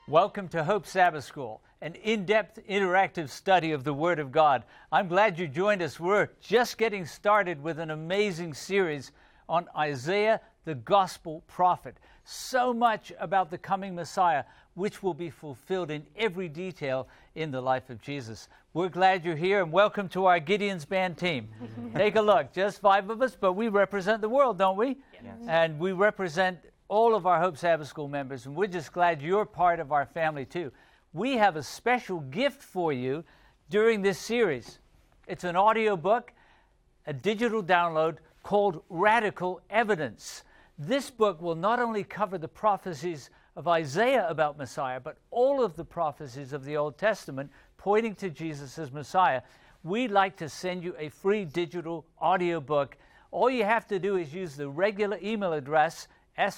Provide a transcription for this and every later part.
Welcome to Hope Sabbath School, an in-depth interactive study of the Word of God. I'm glad you joined us. We're just getting started with an amazing series on Isaiah, the Gospel Prophet. So much about the coming Messiah, which will be fulfilled in every detail in the life of Jesus. We're glad you're here, and welcome to our Gideon's Band team. Take a look, just 5 of us, but we represent the world, don't we? Yes. And we represent all of our Hope Sabbath School members, and we're just glad you're part of our family too. We have a special gift for you during this series. It's an audio book, a digital download called Radical Evidence. This book will not only cover the prophecies of Isaiah about Messiah, but all of the prophecies of the Old Testament pointing to Jesus as Messiah. We'd like to send you a free digital audio book. All you have to do is use the regular email address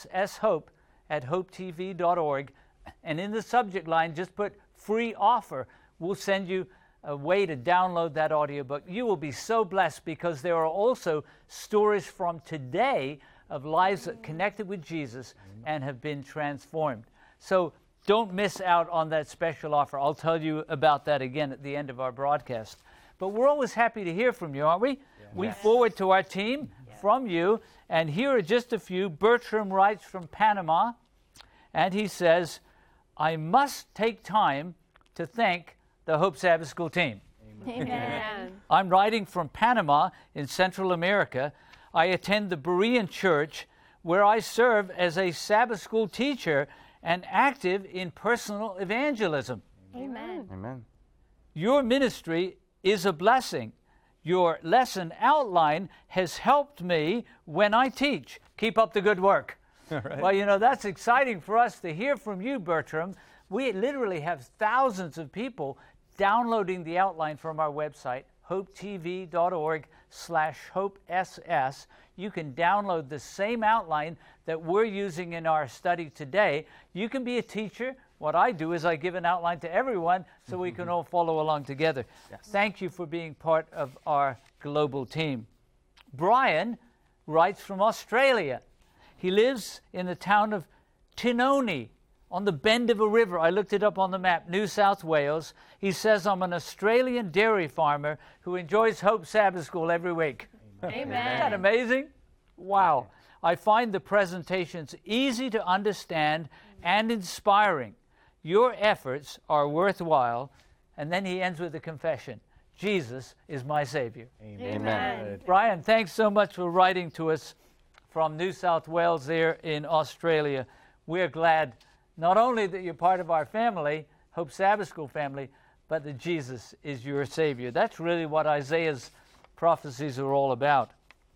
sshope@hopetv.org, and in the subject line just put free offer. We'll send you a way to download that audiobook. You will be so blessed because there are also stories from today of lives that connected with Jesus and have been transformed. So don't miss out on that special offer. I'll tell you about that again at the end of our broadcast. But we're always happy to hear from you, aren't we? Yeah. We forward to our team from you. And here are just a few. Bertram writes from Panama, and he says, I must take time to thank the Hope Sabbath School team. Amen. I'm writing from Panama in Central America. I attend the Berean Church, where I serve as a Sabbath School teacher and active in personal evangelism. Amen. Amen. Your ministry is a blessing. Your lesson outline has helped me when I teach. Keep up the good work. Right. Well, you know, that's exciting for us to hear from you, Bertram. We literally have thousands of people downloading the outline from our website, hopetv.org/hopeSS. You can download the same outline that we're using in our study today. You can be a teacher. What I do is I give an outline to everyone so we can all follow along together. Yes. Thank you for being part of our global team. Brian writes from Australia. He lives in the town of Tinoni on the bend of a river. I looked it up on the map, New South Wales. He says, I'm an Australian dairy farmer who enjoys Hope Sabbath School every week. Amen. Isn't that amazing? Wow. I find the presentations easy to understand and inspiring. Your efforts are worthwhile. And then he ends with a confession. Jesus is my Savior. Amen. Amen. Brian, thanks so much for writing to us from New South Wales there in Australia. We're glad not only that you're part of our family, Hope Sabbath School family, but that Jesus is your Savior. That's really what Isaiah's prophecies are all about.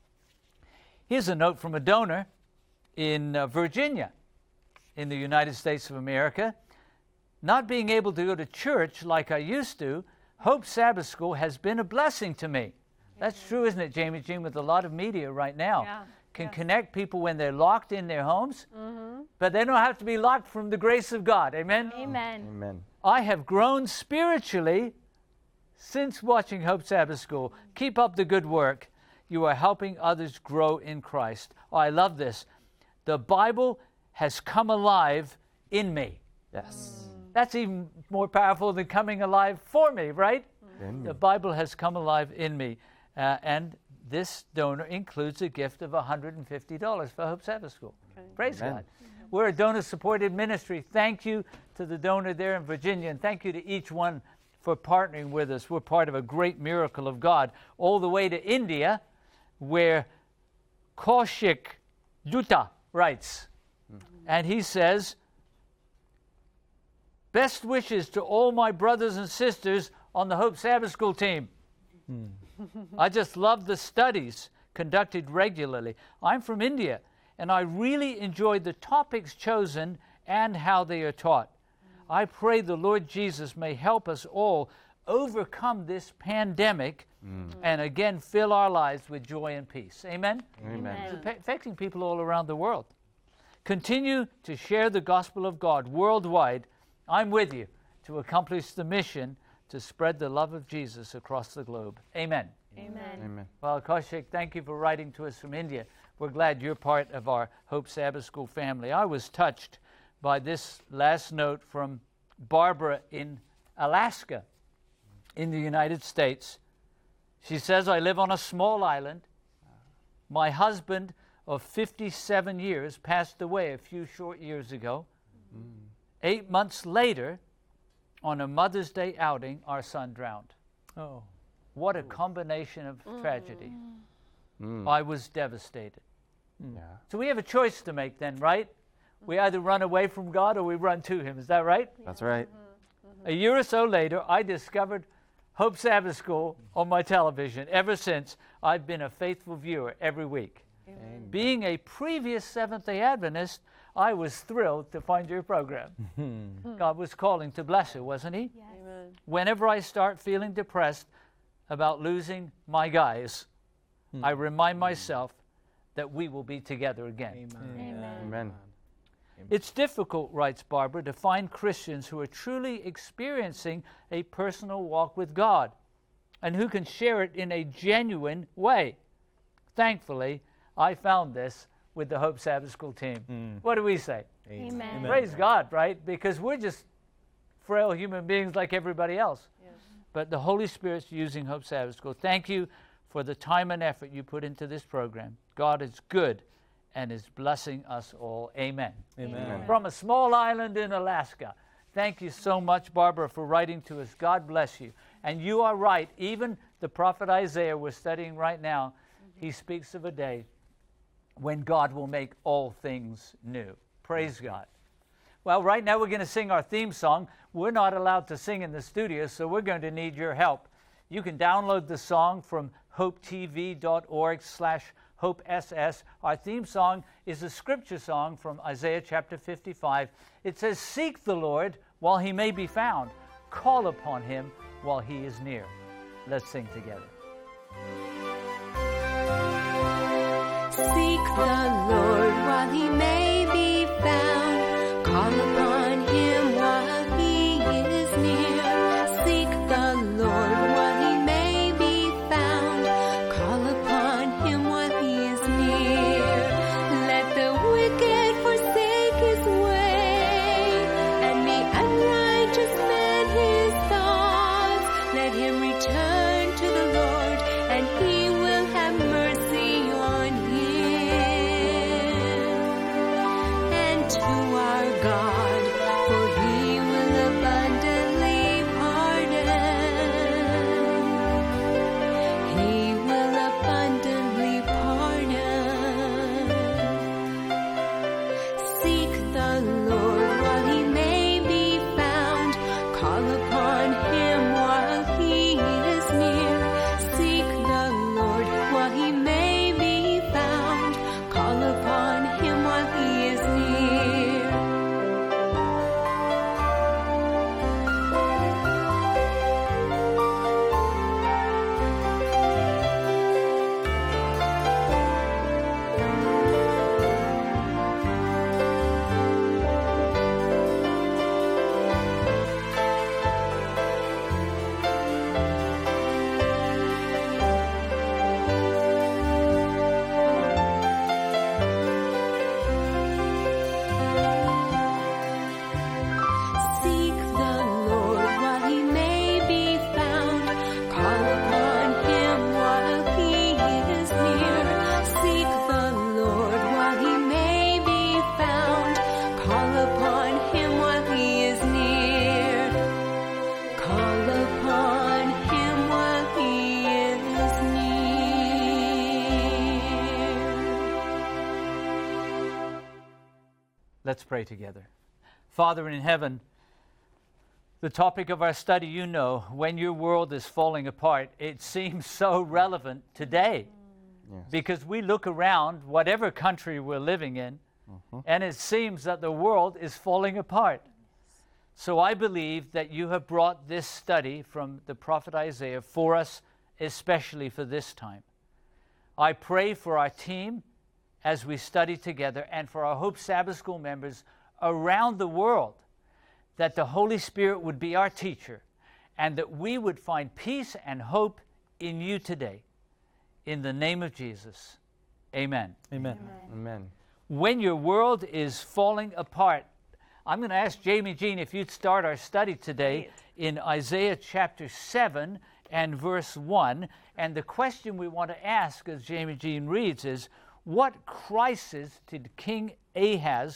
Here's a note from a donor in Virginia in the United States of America. Not being able to go to church like I used to, Hope Sabbath School has been a blessing to me. That's true, isn't it, Jamie Jean, with a lot of media right now. Yeah. Can connect people when they're locked in their homes, but they don't have to be locked from the grace of God. Amen? Amen. Amen. I have grown spiritually since watching Hope Sabbath School. Keep up the good work. You are helping others grow in Christ. Oh, I love this. The Bible has come alive in me. Yes. That's even more powerful than coming alive for me, right? Amen. The Bible has come alive in me. And this donor includes a gift of $150 for Hope Sabbath School. Okay. Praise Amen. God. We're a donor-supported ministry. Thank you to the donor there in Virginia, and thank you to each one for partnering with us. We're part of a great miracle of God. All the way to India, where Kaushik Dutta writes. And he says, best wishes to all my brothers and sisters on the Hope Sabbath School team. I just love the studies conducted regularly. I'm from India, and I really enjoyed the topics chosen and how they are taught. I pray the Lord Jesus may help us all overcome this pandemic and again fill our lives with joy and peace. Amen? Amen. It's affecting people all around the world. Continue to share the gospel of God worldwide. I'm with you to accomplish the mission to spread the love of Jesus across the globe. Amen. Amen. Amen. Well, Kaushik, thank you for writing to us from India. We're glad you're part of our Hope Sabbath School family. I was touched by this last note from Barbara in Alaska, in the United States. She says, I live on a small island. My husband of 57 years passed away a few short years ago. 8 months later, on a Mother's Day outing, our son drowned. Oh. What a combination of tragedy. I was devastated. Yeah. So we have a choice to make then, right? We either run away from God or we run to Him. Is that right? That's right. A year or so later, I discovered Hope Sabbath School on my television. Ever since, I've been a faithful viewer every week. Amen. Being a previous Seventh-day Adventist, I was thrilled to find your program. God was calling to bless her, wasn't He? Yes. Amen. Whenever I start feeling depressed about losing my guys, I remind myself that we will be together again. Amen. Amen. It's difficult, writes Barbara, to find Christians who are truly experiencing a personal walk with God and who can share it in a genuine way. Thankfully, I found this with the Hope Sabbath School team. What do we say? Amen. Praise God, right? Because we're just frail human beings like everybody else. Yes. But the Holy Spirit's using Hope Sabbath School. Thank you for the time and effort you put into this program. God is good and is blessing us all. Amen. Amen. From a small island in Alaska. Thank you so much, Barbara, for writing to us. God bless you. And you are right. Even the prophet Isaiah we're studying right now, he speaks of a day when God will make all things new. Praise God. Well, right now we're going to sing our theme song. We're not allowed to sing in the studio, so we're going to need your help. You can download the song from hopetv.org/HopeSS. Our theme song is a scripture song from Isaiah chapter 55. It says, "Seek the Lord while he may be found. Call upon him while he is near." Let's sing together. Seek the Lord while he may be found. Call upon him while he is near. Seek the Lord while he may be found. Call upon him while he is near. Let the wicked forsake his way, and the unrighteous man his thoughts. Let him return to the Lord, and he will have mercy on him. And to our God, for he will abundantly pardon. He will abundantly pardon. Seek the Lord while he may be found. Call upon him while he is near. Seek the Lord while he may be found. Call upon him while he is near. Seek the Lord while he may be found. Call upon him while he is near. Seek the Lord while he may be found. Call upon him while he is near. Call upon him while he is near. Let's pray together. Father in heaven, the topic of our study, you know, when your world is falling apart, it seems so relevant today. Yes. Because we look around, whatever country we're living in, and it seems that the world is falling apart. So I believe that you have brought this study from the prophet Isaiah for us, especially for this time. I pray for our team as we study together and for our Hope Sabbath School members around the world, that the Holy Spirit would be our teacher and that we would find peace and hope in you today. In the name of Jesus, amen. Amen. Amen. When your world is falling apart, I'm going to ask Jamie Jean if you'd start our study today in Isaiah chapter 7 and verse 1. And the question we want to ask as Jamie Jean reads is, what crisis did King Ahaz,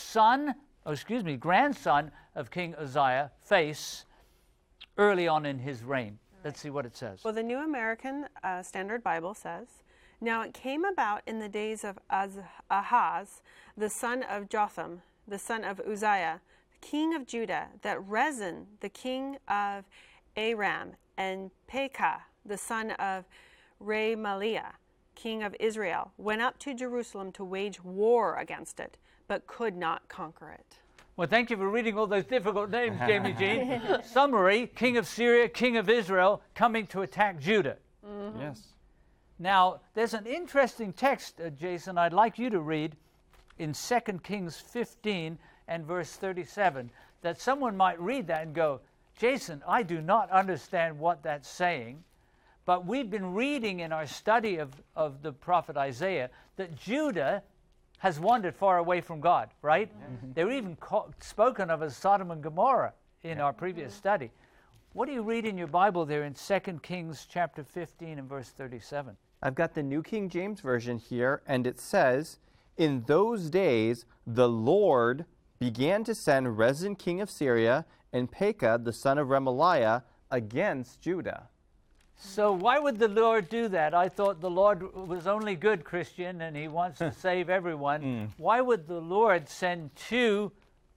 grandson of King Uzziah, face early on in his reign? Let's see what it says. Well, the New American Standard Bible says, "Now it came about in the days of Ahaz, the son of Jotham, the son of Uzziah, king of Judah, that Rezin, the king of Aram, and Pekah, the son of Remaliah, king of Israel, went up to Jerusalem to wage war against it, but could not conquer it." Well, thank you for reading all those difficult names, Jamie Jean. Summary, king of Syria, king of Israel, coming to attack Judah. Mm-hmm. Yes. Now, there's an interesting text, Jason, I'd like you to read in 2 Kings 15 and verse 37, that someone might read that and go, Jason, I do not understand what that's saying. But we've been reading in our study of the prophet Isaiah that Judah has wandered far away from God, right? Mm-hmm. They were even spoken of as Sodom and Gomorrah in our previous study. What do you read in your Bible there in 2 Kings chapter 15 and verse 37? I've got the New King James Version here, and it says, "In those days the Lord began to send Rezin king of Syria and Pekah the son of Remaliah against Judah." So why would the Lord do that? I thought the Lord was only good, Christian, and he wants to save everyone. Why would the Lord send two,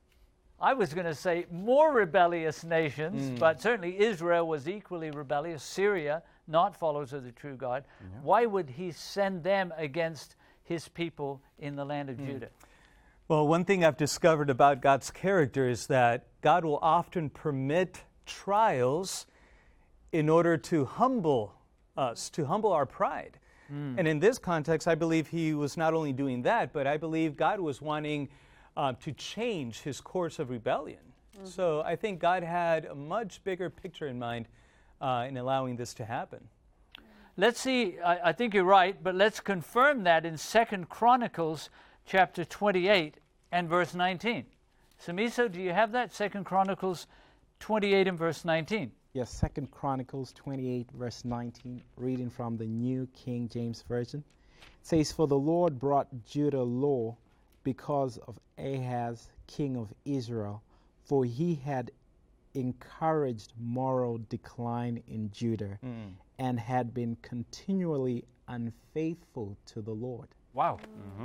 I was going to say, more rebellious nations, but certainly Israel was equally rebellious, Syria, not followers of the true God. Yeah. Why would he send them against his people in the land of Judah? Well, one thing I've discovered about God's character is that God will often permit trials in order to humble us, to humble our pride. And in this context, I believe he was not only doing that, but I believe God was wanting to change his course of rebellion. So I think God had a much bigger picture in mind in allowing this to happen. Let's see, I think you're right, but let's confirm that in 2 Chronicles chapter 28 and verse 19. Samiso, do you have that? 2 Chronicles 28 and verse 19. Yes, 2 Chronicles 28, verse 19, reading from the New King James Version. It says, "For the Lord brought Judah low because of Ahaz, king of Israel, for he had encouraged moral decline in Judah and had been continually unfaithful to the Lord." Wow.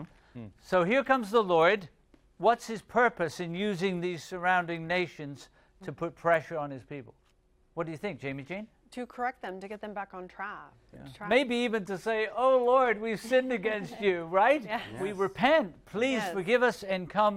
So here comes the Lord. What's his purpose in using these surrounding nations to put pressure on his people? What do you think, Jamie Jean? To correct them, to get them back on track. Maybe even to say, oh, Lord, we've sinned against you, right? Yes. We repent. Please forgive us and come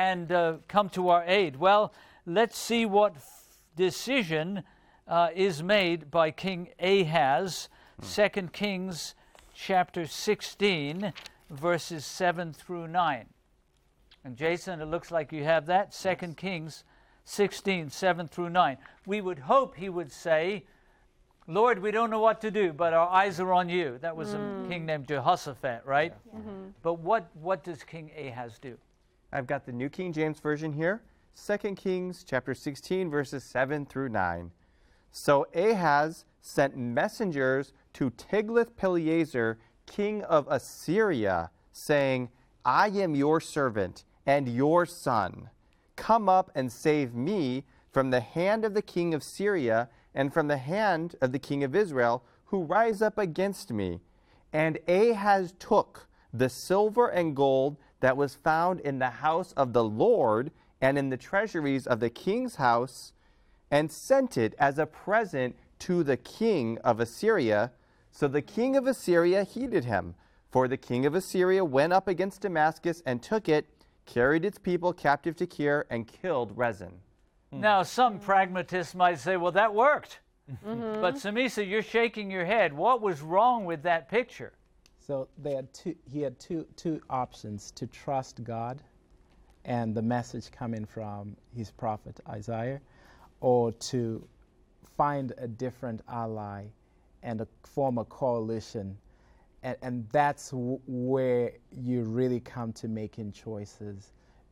to our aid. Well, let's see what decision is made by King Ahaz. 2 Kings chapter 16, verses 7 through 9. And Jason, it looks like you have that. 2 Kings 16, 7 through 9. We would hope he would say, Lord, we don't know what to do, but our eyes are on you. That was a king named Jehoshaphat, right? Yeah. But what does King Ahaz do? I've got the New King James Version here. 2 Kings chapter 16, verses 7 through 9. "So Ahaz sent messengers to Tiglath-Pileser, king of Assyria, saying, I am your servant and your son. Come up and save me from the hand of the king of Syria and from the hand of the king of Israel, who rise up against me. And Ahaz took the silver and gold that was found in the house of the Lord and in the treasuries of the king's house, and sent it as a present to the king of Assyria. So the king of Assyria heeded him. For the king of Assyria went up against Damascus and took it, carried its people captive to Kir, and killed Rezin." Now, some pragmatists might say, well, that worked. But Samisa, you're shaking your head. What was wrong with that picture? So he had two options: to trust God and the message coming from his prophet Isaiah, or to find a different ally and form a coalition. And that's where you really come to making choices.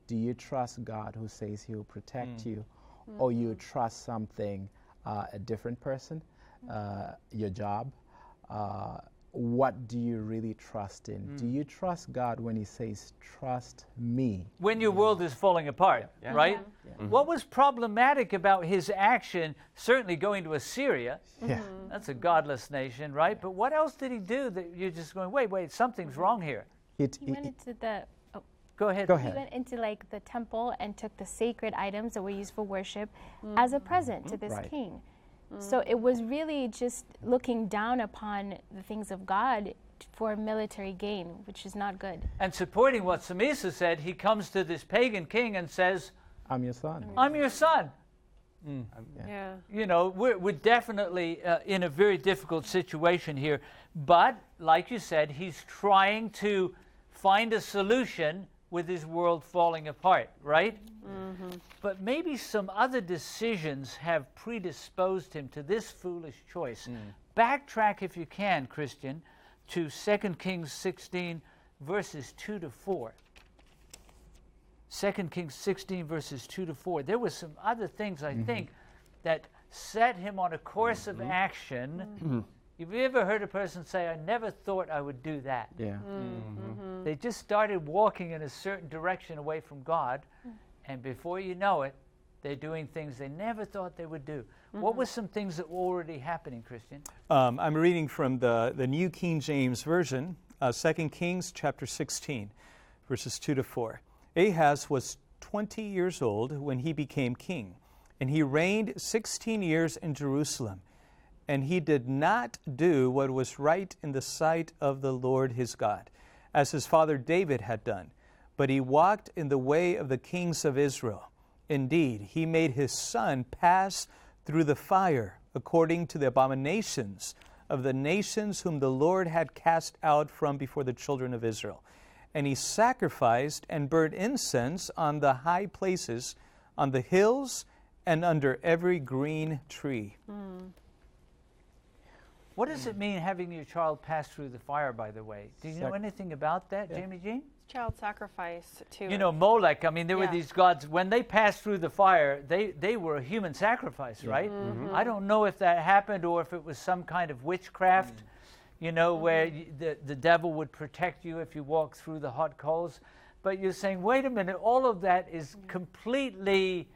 Do you trust God who says He will protect you, or you trust something, a different person, your job? What do you really trust in? Do you trust God when He says, trust me? When your world is falling apart, right? What was problematic about his action, certainly going to Assyria? Yeah. That's a godless nation, right? But what else did he do that you're just going, wait, something's wrong here? He went into the Go ahead. Go he ahead. went into like the temple and took the sacred items that were used for worship as a present to this Right. king. So it was really just looking down upon the things of God for military gain, which is not good. And supporting what Samisa said, he comes to this pagan king and says, I'm your son. I'm your son. Yeah. You know, we're definitely in a very difficult situation here. But, like you said, he's trying to find a solution with his world falling apart, right? But maybe some other decisions have predisposed him to this foolish choice. Backtrack, if you can, Christian, to 2 Kings 16, verses 2 to 4. 2 Kings 16, verses 2 to 4. There were some other things, I think, that set him on a course of action. Have you ever heard a person say, I never thought I would do that? Yeah. They just started walking in a certain direction away from God, and before you know it, they're doing things they never thought they would do. What were some things that were already happening, Christian? I'm reading from the New King James Version, 2 Kings chapter 16, verses 2 to 4. Ahaz was 20 years old when he became king, and he reigned 16 years in Jerusalem. And he did not do what was right in the sight of the Lord his God, as his father David had done, but he walked in the way of the kings of Israel. Indeed, he made his son pass through the fire, according to the abominations of the nations whom the Lord had cast out from before the children of Israel. And he sacrificed and burnt incense on the high places, on the hills, and under every green tree. What does it mean having your child pass through the fire, by the way? Do you know anything about that, Jamie Jean? Child sacrifice to. You know, Molech, I mean, there were Yeah. these gods, when they passed through the fire, they were a human sacrifice, right? I don't know if that happened or if it was some kind of witchcraft, you know, where the devil would protect you if you walked through the hot coals. But you're saying, wait a minute, all of that is completely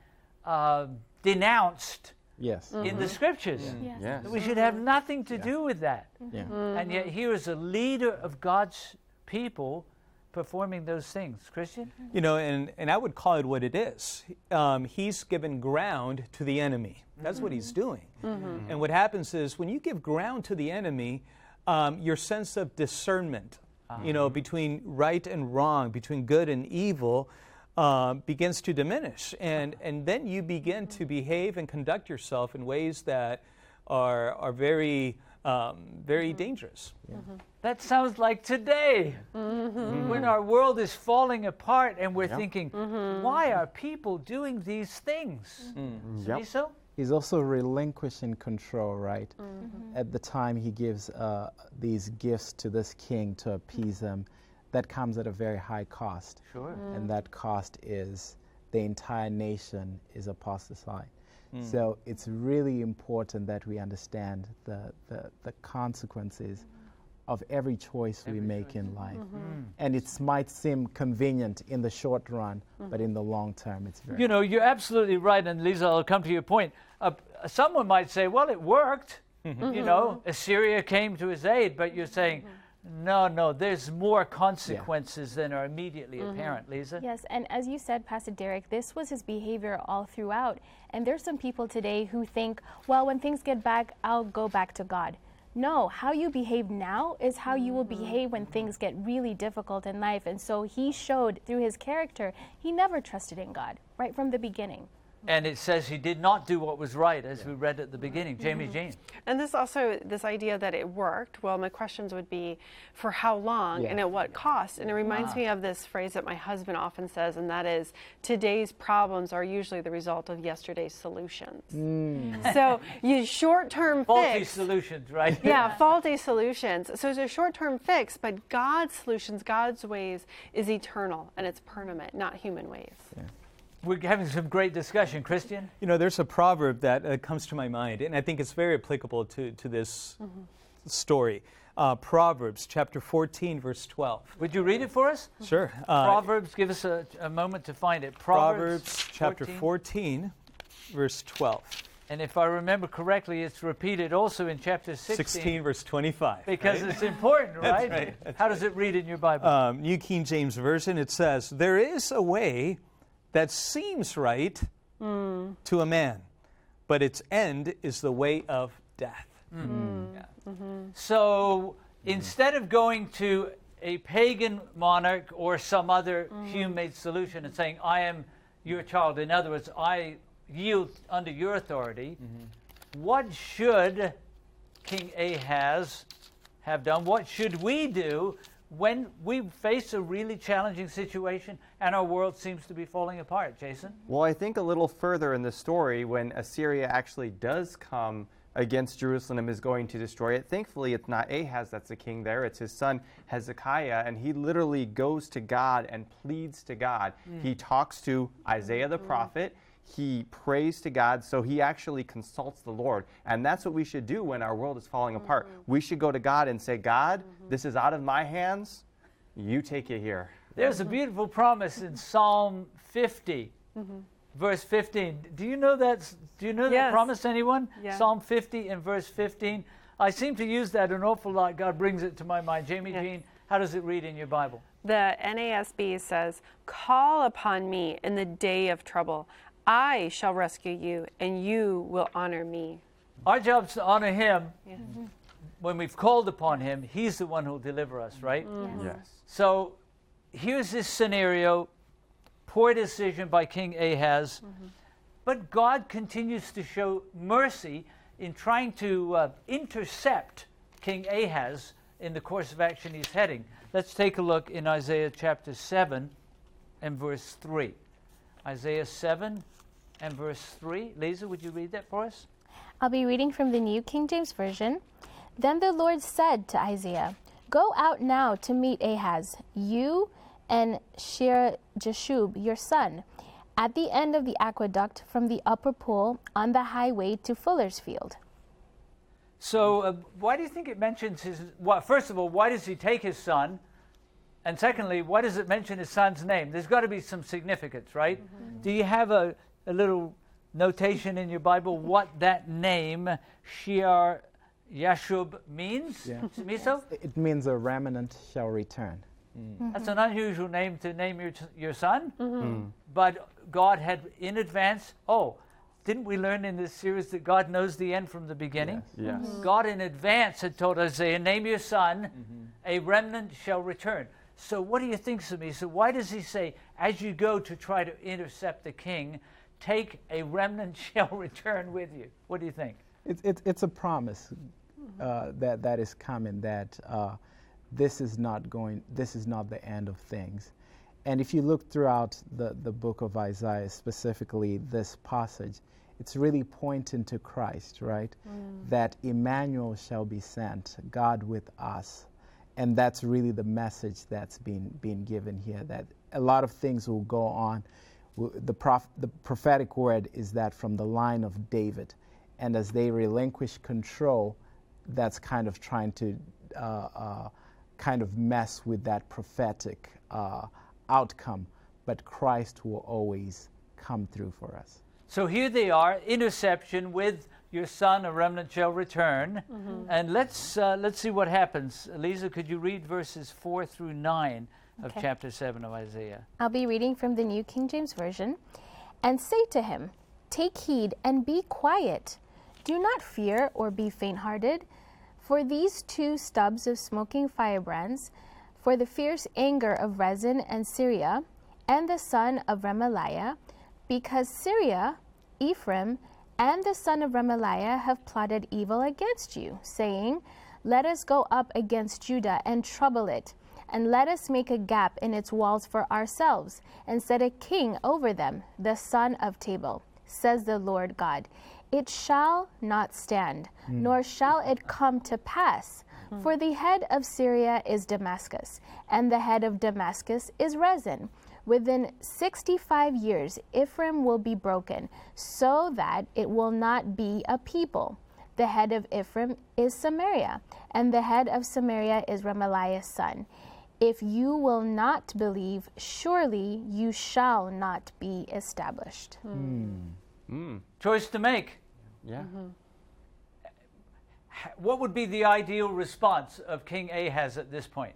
denounced Yes. in the scriptures. Yes. Yes. We should have nothing to do with that. Yeah. And yet here is a leader of God's people performing those things. Christian? You know, and I would call it what it is. He's given ground to the enemy. That's what he's doing. And what happens is when you give ground to the enemy, your sense of discernment, you know, between right and wrong, between good and evil, begins to diminish. And then you begin to behave and conduct yourself in ways that are very, very dangerous. That sounds like today, when our world is falling apart and we're thinking, why are people doing these things? Yep. So? He's also relinquishing control, right? At the time he gives these gifts to this king to appease him, that comes at a very high cost. Sure. And that cost is the entire nation is apostasy. So it's really important that we understand the consequences of every choice we make in life. And it might seem convenient in the short run, but in the long term, it's very... You know, you're absolutely right, and Lisa, I'll come to your point. Someone might say, well, it worked. You know, Assyria came to his aid, but you're saying, no, there's more consequences than are immediately apparent, Lisa. Yes, and as you said, Pastor Derek, this was his behavior all throughout. And there's some people today who think, well, when things get back, I'll go back to God. No, how you behave now is how you will behave when things get really difficult in life. And so he showed through his character, he never trusted in God, right from the beginning. And it says he did not do what was right, as we read at the beginning. Jamie Jean. And this also, this idea that it worked, well, my questions would be, for how long and at what cost? And it reminds me of this phrase that my husband often says, and that is, today's problems are usually the result of yesterday's solutions. So you short-term Faulty fix. solutions, right? Yeah, faulty solutions. So it's a short-term fix, but God's solutions, God's ways is eternal and it's permanent, not human ways. We're having some great discussion. Christian? You know, there's a proverb that comes to my mind, and I think it's very applicable to this story. Proverbs chapter 14, verse 12. Would you read it for us? Sure. Proverbs, give us a moment to find it. Proverbs chapter 14, verse 12. And if I remember correctly, it's repeated also in chapter 16, verse 25. Because it's important, right? That's right. That's How does it read in your Bible? New King James Version, it says, "There is a way that seems right to a man, but its end is the way of death." So instead of going to a pagan monarch or some other human-made solution and saying, I am your child, in other words, I yield under your authority, what should King Ahaz have done? What should we do when we face a really challenging situation and our world seems to be falling apart? Jason? Well, I think a little further in the story, when Assyria actually does come against Jerusalem and is going to destroy it, thankfully it's not Ahaz that's the king there, it's his son Hezekiah, and he literally goes to God and pleads to God. He talks to Isaiah the prophet, he prays to God, so he actually consults the Lord. And that's what we should do when our world is falling apart. We should go to God and say, God, this is out of my hands, you take it here. There's a beautiful promise in Psalm 50, verse 15. Do you know that? Do you know that Yes. promise, anyone? Yeah. Psalm 50 and verse 15. I seem to use that an awful lot. God brings it to my mind. Jamie Jean, how does it read in your Bible? The NASB says, "Call upon me in the day of trouble. I shall rescue you, and you will honor me." Our job's to honor him. When we've called upon him, he's the one who'll deliver us, right? Yes. So here's this scenario, poor decision by King Ahaz, but God continues to show mercy in trying to intercept King Ahaz in the course of action he's heading. Let's take a look in Isaiah chapter 7 and verse 3. Isaiah 7 and verse 3. Lisa, would you read that for us? I'll be reading from the New King James Version. Then the Lord said to Isaiah, "Go out now to meet Ahaz, you and Shear-Jashub, your son, at the end of the aqueduct from the upper pool on the highway to Fuller's Field." So why do you think it mentions his... Well, first of all, why does he take his son? And secondly, why does it mention his son's name? There's got to be some significance, right? Do you have a little notation in your Bible what that name, Shear-Jashub, means? Yeah. Miso? It means a remnant shall return. That's an unusual name to name your son. But God had in advance... Oh, didn't we learn in this series that God knows the end from the beginning? Yes. God in advance had told Isaiah, name your son, a remnant shall return. So what do you think, Samisa? Why does he say, as you go to try to intercept the king, take a remnant shall return with you? What do you think? It's a promise that is coming, that this is not the end of things. And if you look throughout the book of Isaiah, specifically this passage, it's really pointing to Christ, right? That Emmanuel shall be sent, God with us. And that's really the message that's being given here, that a lot of things will go on. The prophetic word is that from the line of David. And as they relinquish control, that's kind of trying to kind of mess with that prophetic outcome. But Christ will always come through for us. So here they are, interception with your son, a remnant shall return. And let's see what happens. Lisa, could you read verses 4 through 9 of Okay. chapter 7 of Isaiah? I'll be reading from the New King James Version. "And say to him, take heed and be quiet. Do not fear or be faint-hearted. For these two stubs of smoking firebrands, for the fierce anger of Rezin and Syria, and the son of Remaliah, because Syria Ephraim and the son of Remaliah have plotted evil against you, saying, Let us go up against Judah and trouble it, and let us make a gap in its walls for ourselves, and set a king over them, the son of Tabal, says the Lord God. It shall not stand, nor shall it come to pass. For the head of Syria is Damascus, and the head of Damascus is Rezin. Within 65 years, Ephraim will be broken, so that it will not be a people. The head of Ephraim is Samaria, and the head of Samaria is Remaliah's son. If you will not believe, surely you shall not be established. Choice to make. Yeah. What would be the ideal response of King Ahaz at this point?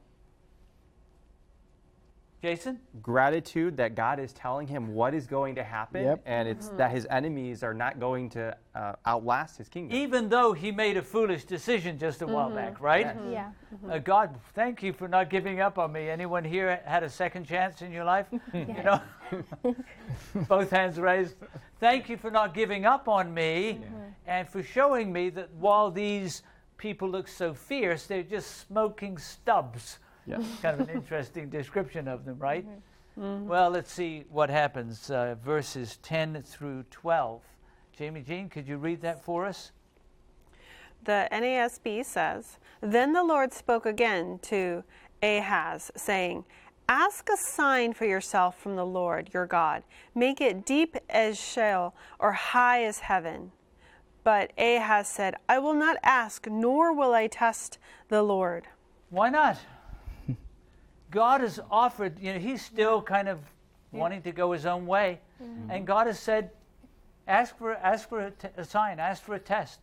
Jason? Gratitude that God is telling him what is going to happen, Yep. and it's that his enemies are not going to outlast his kingdom. Even though he made a foolish decision just a while back, right? Yeah. God, thank you for not giving up on me. Anyone here had a second chance in your life? You know, both hands raised. Thank you for not giving up on me and for showing me that while these people look so fierce, they're just smoking stubs. Yeah. Kind of an interesting description of them, right? Well, let's see what happens. Verses 10 through 12. Jamie Jean, could you read that for us? The NASB says, Then the Lord spoke again to Ahaz, saying, Ask a sign for yourself from the Lord your God. Make it deep as Sheol or high as heaven. But Ahaz said, I will not ask, nor will I test the Lord. Why not? God has offered, he's still kind of wanting to go his own way. And God has said, ask for a sign, ask for a test.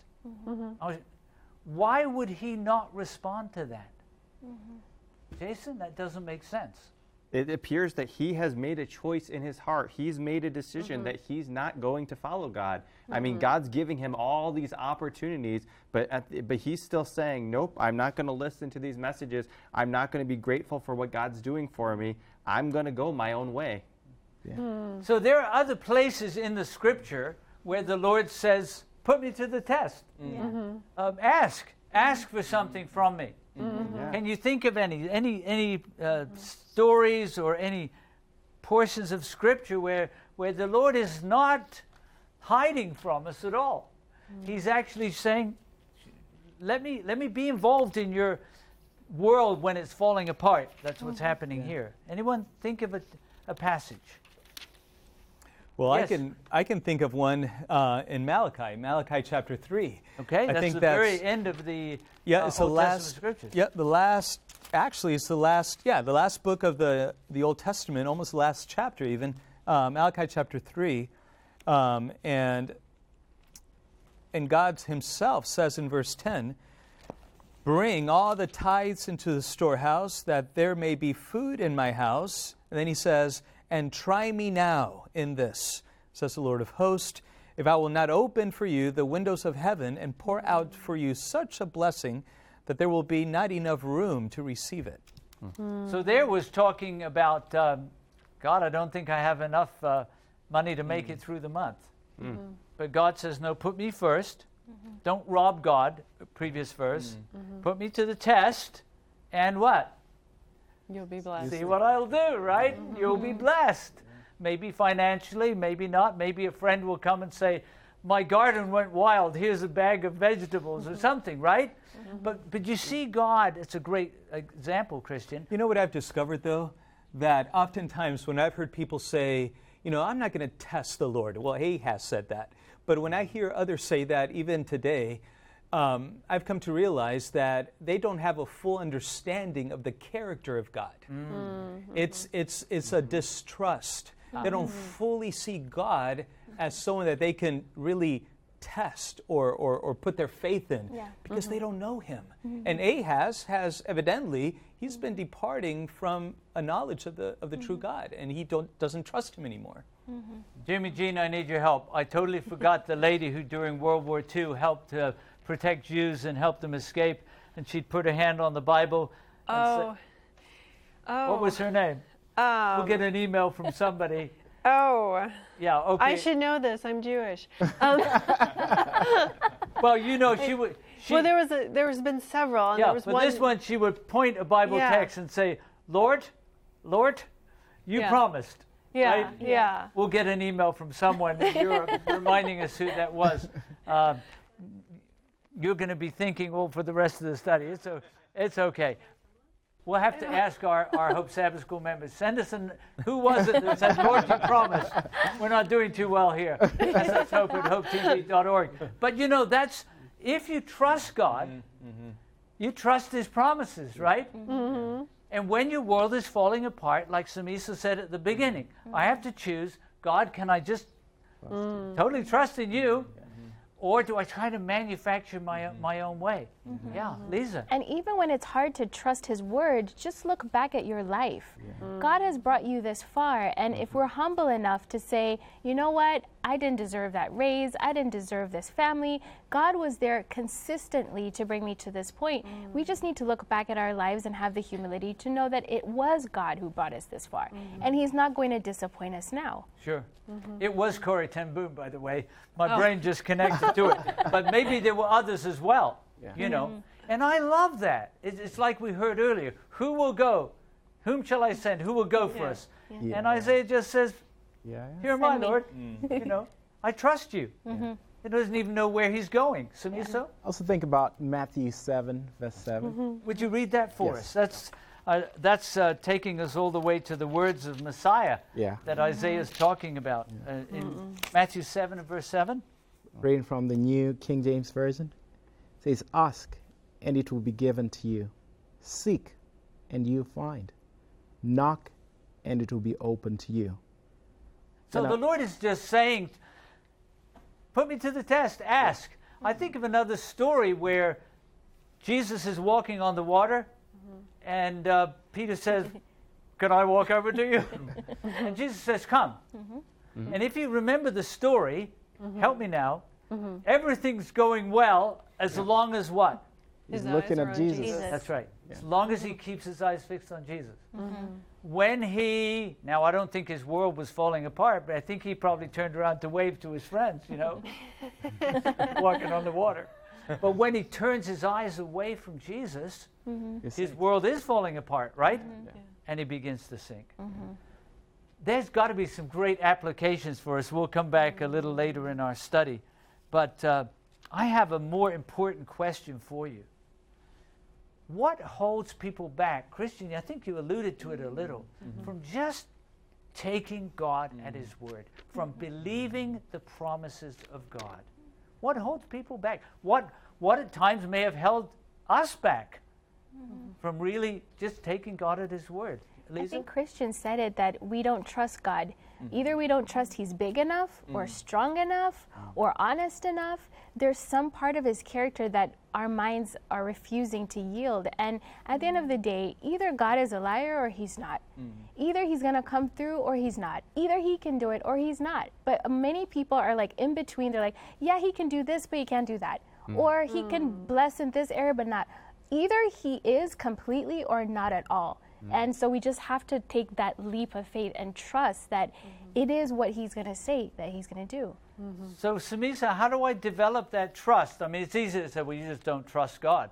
Why would he not respond to that? Jason, that doesn't make sense. It appears that he has made a choice in his heart. He's made a decision that he's not going to follow God. I mean, God's giving him all these opportunities, but he's still saying, nope, I'm not going to listen to these messages. I'm not going to be grateful for what God's doing for me. I'm going to go my own way. Yeah. So there are other places in the scripture where the Lord says, put me to the test. Ask for something from me. Yeah. Can you think of any stories or any portions of Scripture where the Lord is not hiding from us at all? He's actually saying, let me be involved in your world when it's falling apart. That's what's happening here. Anyone think of a passage? Well, Yes. I can think of one in Malachi chapter 3. Okay, I that's think the that's very end of the it's the Old last Testament Scriptures. Yeah, it's the last book of the Old Testament, almost the last chapter even, Malachi chapter 3, and God himself says in verse 10, bring all the tithes into the storehouse, that there may be food in my house. And then he says, and try me now in this, says the Lord of hosts, if I will not open for you the windows of heaven and pour out for you such a blessing that there will be not enough room to receive it. So there was talking about, God, I don't think I have enough money to make it through the month. But God says, no, put me first. Don't rob God, previous verse. Put me to the test, and what? You'll be blessed. See what I'll do, right? You'll be blessed. Maybe financially, maybe not. Maybe a friend will come and say, my garden went wild. Here's a bag of vegetables or something, right? But you see God, it's a great example, Christian. You know what I've discovered, though? That oftentimes when I've heard people say, I'm not going to test the Lord. Well, he has said that. But when I hear others say that, even today, I've come to realize that they don't have a full understanding of the character of God. It's a distrust. They don't fully see God as someone that they can really test or put their faith in because they don't know him. And Ahaz has evidently, he's been departing from a knowledge of the true God, and he doesn't trust him anymore. Jimmy Jean, I need your help. I totally forgot the lady who during World War II helped protect Jews and help them escape, and she'd put her hand on the Bible. And say, what was her name? We'll get an email from somebody. Oh, Yeah, okay. I should know this. I'm Jewish. Well, you know, she would. Well, there's been several, and Yeah, there was but one. this one she would point a Bible Yeah. text and say, Lord, you Yeah. promised. Yeah, right? yeah. We'll get an email from someone. You're reminding us who that was. You're going to be thinking, well, for the rest of the study. It's okay. We'll have to ask our Hope Sabbath School members. Send us who was it that said, Lord, you promised. We're not doing too well here. That's hope at hopetv.org. But you know, that's, if you trust God, you trust His promises, right? Mm-hmm. And when your world is falling apart, like Samisa said at the beginning, I have to choose, God, can I just totally trust in you? Or do I try to manufacture my own way? Yeah, Lisa. And even when it's hard to trust His word, just look back at your life. God has brought you this far, and if we're humble enough to say, you know what, I didn't deserve that raise, I didn't deserve this family, God was there consistently to bring me to this point. We just need to look back at our lives and have the humility to know that it was God who brought us this far, and He's not going to disappoint us now. Sure. It was Corrie ten Boom, by the way. My brain just connected to it. But maybe there were others as well, you know. And I love that. It's like we heard earlier. Who will go? Whom shall I send? Who will go for us? Yeah. And Isaiah just says, here am I, Send me. Lord. You know, I trust you. He doesn't even know where he's going. Samiso, Also think about Matthew 7, verse 7. would you read that for Yes. us? That's taking us all the way to the words of Messiah Yeah. that Isaiah is talking about. In Matthew 7 and verse 7. Reading from the New King James Version. It says, ask, and it will be given to you. Seek, and you'll find. Knock, and it will be open to you. So the Lord is just saying, put me to the test, ask. I think of another story where Jesus is walking on the water, and Peter says, can I walk over to you? And Jesus says, come. And if you remember the story, help me now, everything's going well as long as what? He's His eyes looking are at on Jesus. Jesus. That's right. As long as he keeps his eyes fixed on Jesus. When now I don't think his world was falling apart, but I think he probably turned around to wave to his friends, you know, walking on the water. But when he turns his eyes away from Jesus, his world is falling apart, right? And he begins to sink. There's got to be some great applications for us. We'll come back a little later in our study. But I have a more important question for you. What holds people back, Christian, I think you alluded to it a little, from just taking God at His word, from believing the promises of God? What holds people back? What at times may have held us back from really just taking God at His word? I Lisa? think Christians said it that we don't trust God. Either we don't trust He's big enough or strong enough or honest enough. There's some part of His character that our minds are refusing to yield. And at the end of the day, either God is a liar or He's not. Either He's going to come through or He's not. Either He can do it or He's not. But many people are like in between. They're like, yeah, He can do this, but He can't do that. Or He can bless in this area, but not. Either He is completely or not at all. And so we just have to take that leap of faith and trust that it is what He's going to say that He's going to do. So, Samisa, how do I develop that trust? I mean, it's easy to say, well, you just don't trust God.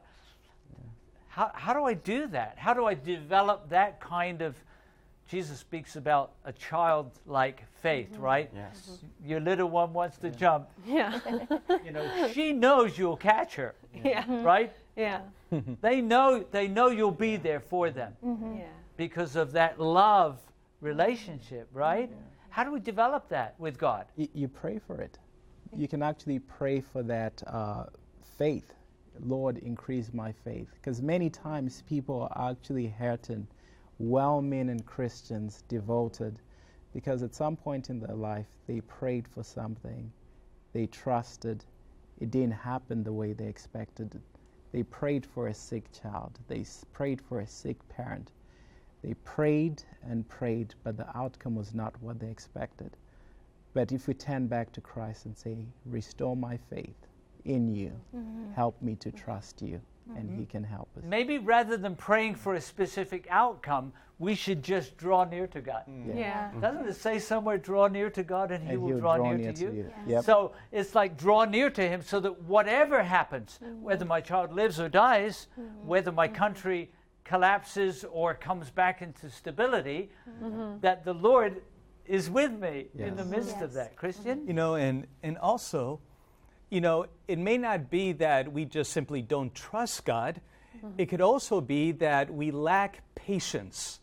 How do I do that? How do I develop that kind of, Jesus speaks about a childlike faith, right? Yes. Your little one wants to jump. Yeah. You know, she knows you'll catch her, Yeah. right? Yeah. They know you'll be there for them Yeah. because of that love relationship, right? How do we develop that with God? You pray for it. You can actually pray for that faith. Lord, increase my faith. Because many times people are actually hurting well-meaning Christians, devoted, because at some point in their life they prayed for something, they trusted, it didn't happen the way they expected it. They prayed for a sick child, they prayed for a sick parent. They prayed and prayed, but the outcome was not what they expected. But if we turn back to Christ and say, restore my faith in you, help me to trust you, and He can help us. Maybe rather than praying for a specific outcome, we should just draw near to God. Yeah. Doesn't it say somewhere, draw near to God and He And will He'll draw near to you? you. Yep. So it's like draw near to Him so that whatever happens, whether my child lives or dies, whether my country collapses or comes back into stability, that the Lord is with me in the midst of Yes. that. Christian? You know, and also, you know, it may not be that we just simply don't trust God. It could also be that we lack patience,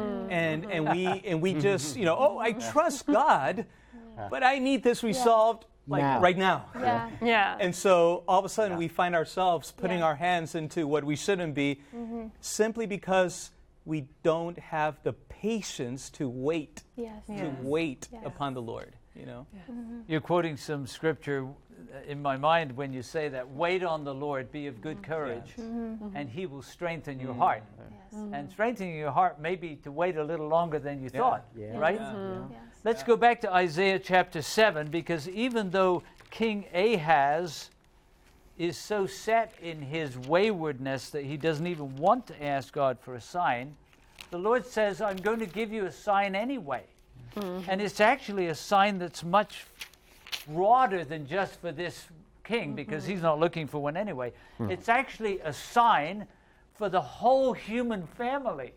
and we just, you know, oh, I trust God, but I need this resolved like Now. right now. Yeah. Yeah. And so all of a sudden we find ourselves putting Yeah. our hands into what we shouldn't be, simply because we don't have the patience to wait, Yes. to wait Yes. upon the Lord. You know. You're quoting some scripture in my mind when you say that. Wait on the Lord, be of good courage, and He will strengthen your heart. And strengthening your heart may be to wait a little longer than you thought, Yeah. right? Yes. Let's go back to Isaiah chapter 7, because even though King Ahaz is so set in his waywardness that he doesn't even want to ask God for a sign, the Lord says, I'm going to give you a sign anyway. And it's actually a sign that's much broader than just for this king, because he's not looking for one anyway. It's actually a sign for the whole human family.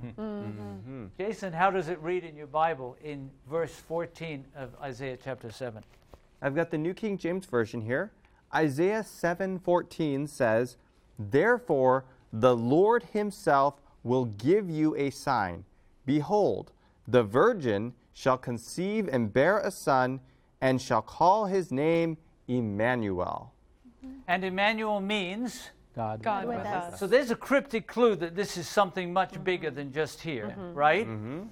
Jason, how does it read in your Bible in verse 14 of Isaiah chapter 7? I've got the New King James Version here. Isaiah 7:14 says, "Therefore the Lord Himself will give you a sign. Behold, the virgin shall conceive and bear a son, and shall call his name Emmanuel." And Emmanuel means, God. God With with us. us. so there's a cryptic clue that this is something much bigger than just here, right?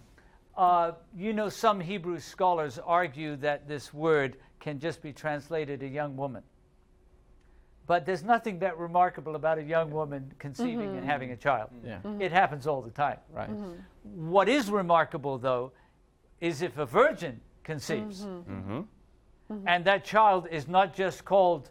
You know, some Hebrew scholars argue that this word can just be translated a young woman. But there's nothing that remarkable about a young woman conceiving and having a child. Yeah. It happens all the time. Right. What is remarkable, though, is if a virgin conceives, and that child is not just called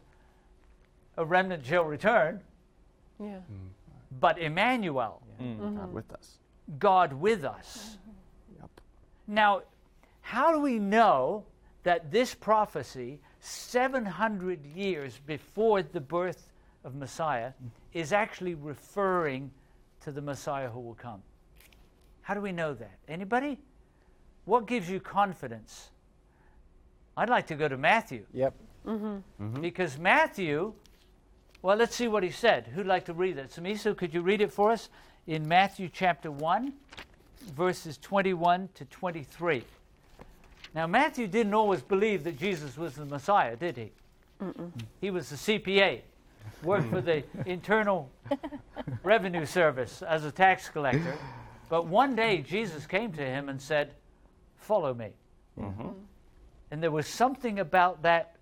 a remnant shall return, Yeah. but Emmanuel, God with us. God with us. Yep. Now, how do we know that this prophecy, 700 years before the birth of Messiah, is actually referring to the Messiah who will come? How do we know that? Anybody? What gives you confidence? I'd like to go to Matthew, Yep. because Matthew, well, let's see what he said. Who'd like to read that? Samiso, could you read it for us? In Matthew chapter 1, verses 21 to 23. Now, Matthew didn't always believe that Jesus was the Messiah, did he? He was the CPA, worked for the Internal Revenue Service as a tax collector. But one day, Jesus came to him and said, "Follow me." And there was something about that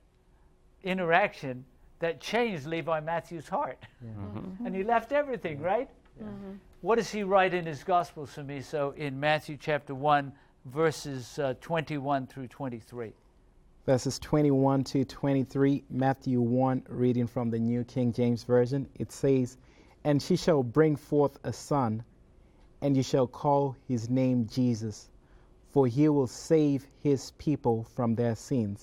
interaction that changed Levi Matthew's heart. And he left everything, right? What does he write in his gospel, Samiso, in Matthew chapter 1, verses 21 through 23? Verses 21 to 23, Matthew 1, reading from the New King James Version. It says, "And she shall bring forth a son, and you shall call his name Jesus, for he will save his people from their sins.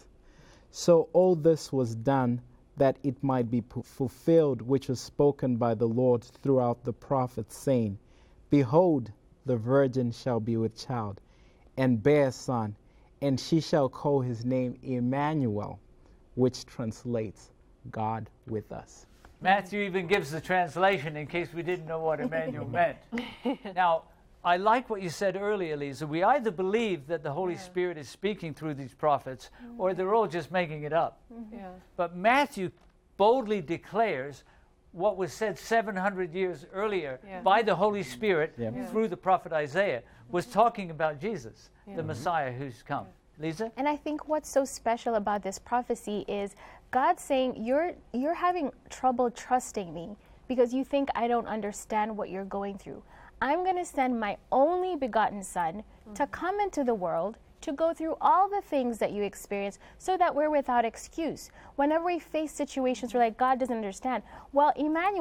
So all this was done that it might be fulfilled which was spoken by the Lord throughout the prophets, saying, Behold, the virgin shall be with child, and bear a son, and she shall call his name Emmanuel," which translates God with us. Matthew even gives the translation in case we didn't know what Emmanuel meant. Now, I like what you said earlier, Lisa. We either believe that the Holy Spirit is speaking through these prophets, or they're all just making it up. Yeah. But Matthew boldly declares what was said 700 years earlier by the Holy Spirit through the prophet Isaiah, was talking about Jesus, the Messiah who's come. Lisa? And I think what's so special about this prophecy is God saying, you're having trouble trusting me because you think I don't understand what you're going through. I'm going to send my only begotten Son to come into the world, to go through all the things that you experience so that we're without excuse. Whenever we face situations where like God doesn't understand, well, Emmanuel,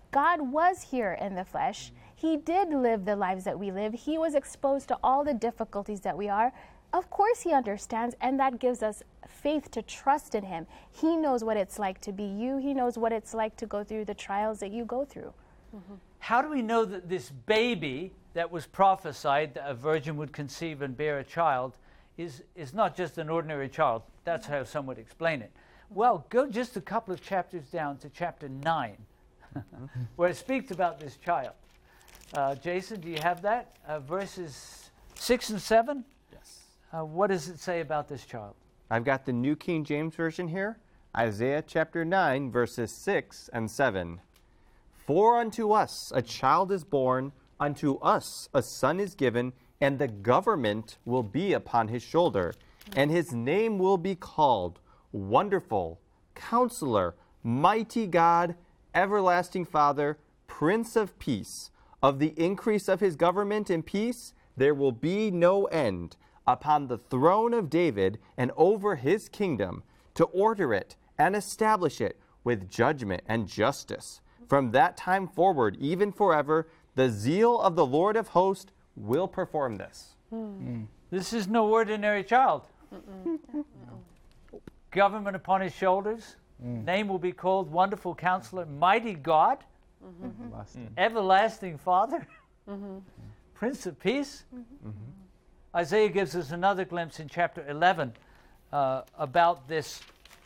God was here in the flesh. He did live the lives that we live. He was exposed to all the difficulties that we are. Of course he understands, and that gives us faith to trust in him. He knows what it's like to be you. He knows what it's like to go through the trials that you go through. How do we know that this baby that was prophesied, that a virgin would conceive and bear a child, is not just an ordinary child? That's how some would explain it. Well, go just a couple of chapters down to chapter 9, where it speaks about this child. Jason, do you have that? Verses 6 and 7? Yes. What does it say about this child? I've got the New King James Version here. Isaiah chapter 9, verses 6 and 7. For unto us a child is born, unto us a son is given, and the government will be upon his shoulder, and his name will be called Wonderful, Counselor, Mighty God, Everlasting Father, Prince of Peace. Of the increase of his government and peace there will be no end, upon the throne of David and over his kingdom, to order it and establish it with judgment and justice. From that time forward, even forever, the zeal of the Lord of hosts will perform this. This is no ordinary child. Government upon his shoulders. Name will be called Wonderful Counselor, Mighty God, Everlasting Father, Prince of Peace. Isaiah gives us another glimpse in chapter 11 about this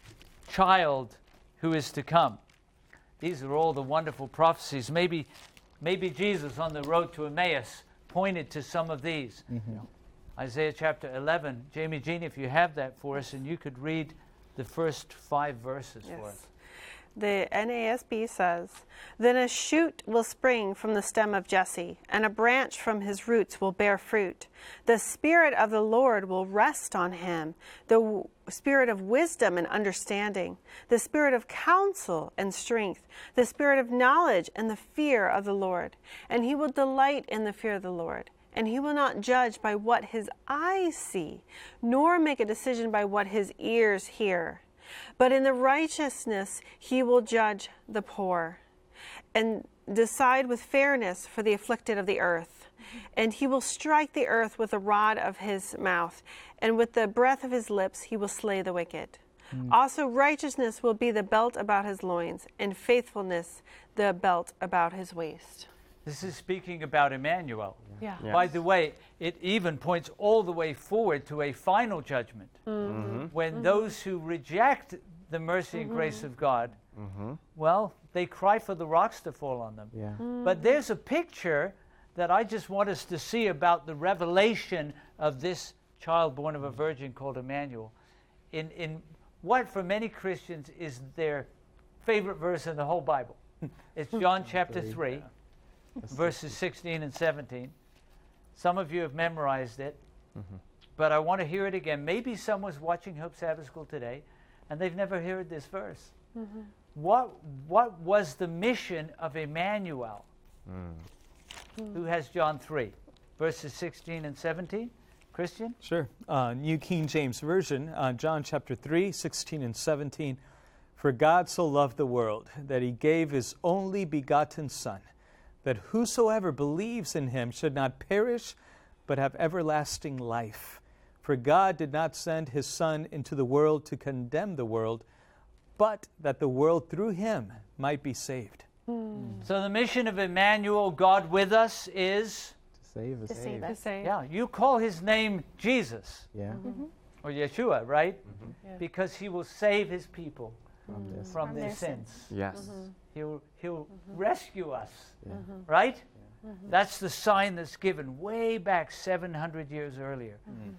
child who is to come. These are all the wonderful prophecies. Maybe Jesus on the road to Emmaus pointed to some of these. Isaiah chapter 11. Jamie Jean, if you have that for us, and you could read the first 5 verses for us. The NASB says, Then a shoot will spring from the stem of Jesse, and a branch from his roots will bear fruit. The Spirit of the Lord will rest on him, the Spirit of wisdom and understanding, the Spirit of counsel and strength, the Spirit of knowledge and the fear of the Lord. And he will delight in the fear of the Lord. And he will not judge by what his eyes see, nor make a decision by what his ears hear. But in the righteousness he will judge the poor, and decide with fairness for the afflicted of the earth. And he will strike the earth with the rod of his mouth, and with the breath of his lips he will slay the wicked. Also righteousness will be the belt about his loins, and faithfulness the belt about his waist. This is speaking about Emmanuel. Yeah. Yes. By the way, it even points all the way forward to a final judgment. When those who reject the mercy and grace of God, well, they cry for the rocks to fall on them. Yeah. But there's a picture that I just want us to see about the revelation of this child born of a virgin called Emmanuel. In what for many Christians is their favorite verse in the whole Bible. It's John chapter 3. Verses 16 and 17. Some of you have memorized it, but I want to hear it again. Maybe someone's watching Hope Sabbath School today, and they've never heard this verse. What was the mission of Emmanuel? Who has John 3, verses 16 and 17? Christian? Sure. New King James Version, John chapter 3, 16 and 17. For God so loved the world that he gave his only begotten Son, that whosoever believes in him should not perish, but have everlasting life. For God did not send his Son into the world to condemn the world, but that the world through him might be saved. So the mission of Emmanuel, God with us, is, To save us. To save us. yeah, you call his name Jesus, Yeah. or Yeshua, right? Yeah. Because he will save his people From this. from From their their sins. Yes. He'll rescue us, Yeah. right? That's the sign that's given way back 700 years earlier.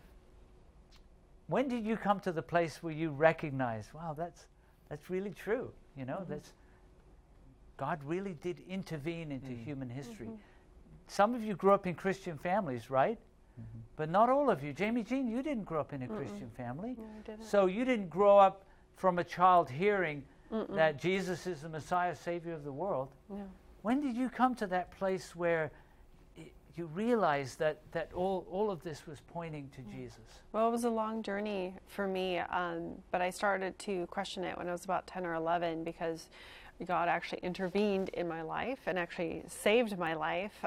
When did you come to the place where you recognize, wow, that's really true? You know, that's God really did intervene into human history. Some of you grew up in Christian families, right? But not all of you. Jamie Jean, you didn't grow up in a Christian family. No, I didn't. So you didn't grow up from a child hearing that Jesus is the Messiah, Savior of the world. Yeah. When did you come to that place where you realized that all of this was pointing to Jesus? Well, it was a long journey for me, but I started to question it when I was about 10 or 11 because God actually intervened in my life and actually saved my life.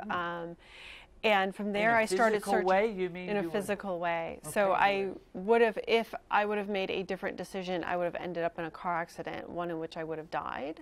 And from there, I started physical searching way? You mean in a you were- physical way. Okay, So I good. would have, if I would have made a different decision, I would have ended up in a car accident, one in which I would have died.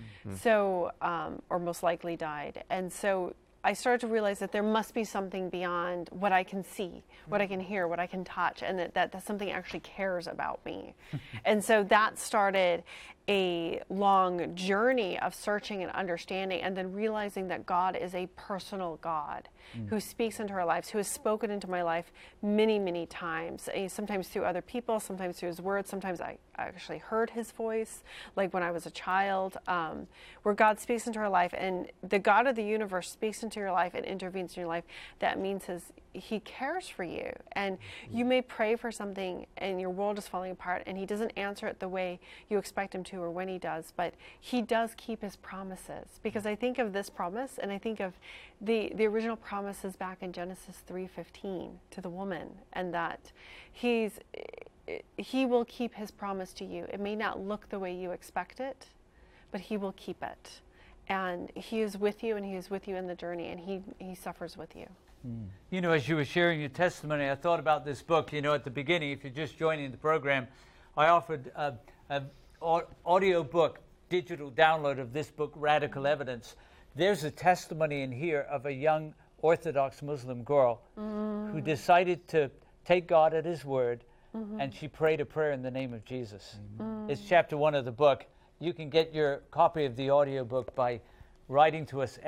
So, or most likely died. And so I started to realize that there must be something beyond what I can see, what I can hear, what I can touch, and that something actually cares about me. And so that started a long journey of searching and understanding, and then realizing that God is a personal God who speaks into our lives, who has spoken into my life many, many times, sometimes through other people, sometimes through his word, sometimes I actually heard his voice, like when I was a child, where God speaks into our life, and the God of the universe speaks into your life and intervenes in your life. That means he cares for you. And you may pray for something and your world is falling apart and he doesn't answer it the way you expect him to or when he does, but he does keep his promises. Because I think of this promise, and I think of the original promises back in Genesis 3:15 to the woman, and that he will keep his promise to you. It may not look the way you expect it, but he will keep it. And he is with you, and he is with you in the journey, and he suffers with you. You know, as you were sharing your testimony, I thought about this book. You know, at the beginning, if you're just joining the program, I offered an audio book, digital download of this book, Radical Evidence. There's a testimony in here of a young Orthodox Muslim girl who decided to take God at his word, and she prayed a prayer in the name of Jesus. It's chapter 1 of the book. You can get your copy of the audio book by writing to us,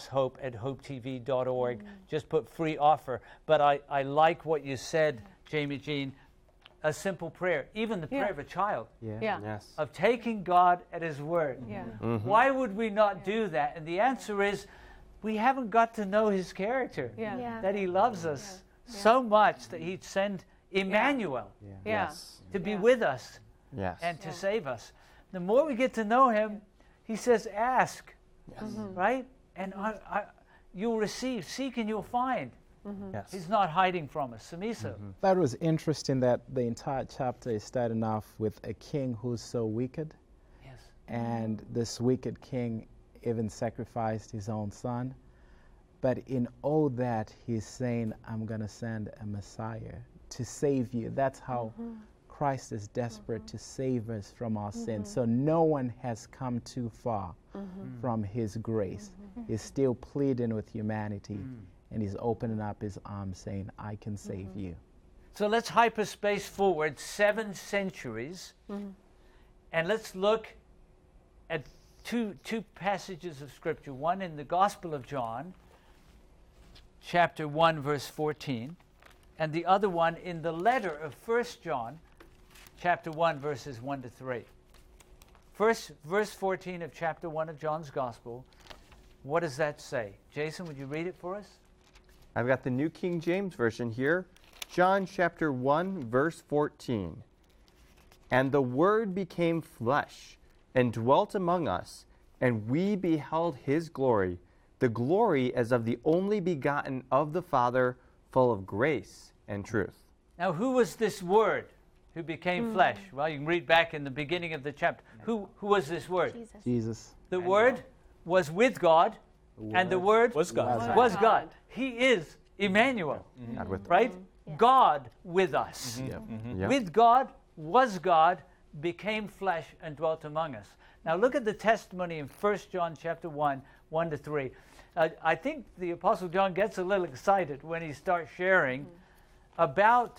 sshope@hopetv.org. Just put free offer. But I like what you said, Jamie Jean, a simple prayer, even the prayer of a child, Yeah. Yes. of taking God at his word. Yeah. Why would we not do that? And the answer is, we haven't got to know his character, Yeah. Yeah. that he loves us so much that he'd send Emmanuel Yeah. Yes. to be Yeah. with us Yes. and to save us. The more we get to know him, he says, ask, right? And you'll receive, seek and you'll find. Yes. He's not hiding from us. Samiso. That was interesting that the entire chapter is starting off with a king who's so wicked, Yes. and this wicked king even sacrificed his own son. But in all that, he's saying, I'm going to send a Messiah to save you. That's how Christ is desperate to save us from our sins. So no one has come too far from his grace. He's still pleading with humanity, and he's opening up his arms saying, I can save you. So let's hyperspace forward 7 centuries, and let's look at two passages of Scripture. One in the Gospel of John, chapter 1, verse 14, and the other one in the letter of 1 John, chapter 1, verses 1 to 3. First, verse 14 of chapter 1 of John's Gospel, what does that say? Jason, would you read it for us? I've got the New King James Version here. John chapter 1, verse 14. And the Word became flesh and dwelt among us, and we beheld his glory, the glory as of the only begotten of the Father, full of grace and truth. Now, who was this Word who became flesh? Well, you can read back in the beginning of the chapter. Who was this Word? Jesus. Jesus. The Word was with God, and the Word Was God. was God. He is Emmanuel, God with right? God with us. Yep. With God, was God, became flesh, and dwelt among us. Now look at the testimony in 1 John chapter 1, 1 to 3. I think the Apostle John gets a little excited when he starts sharing about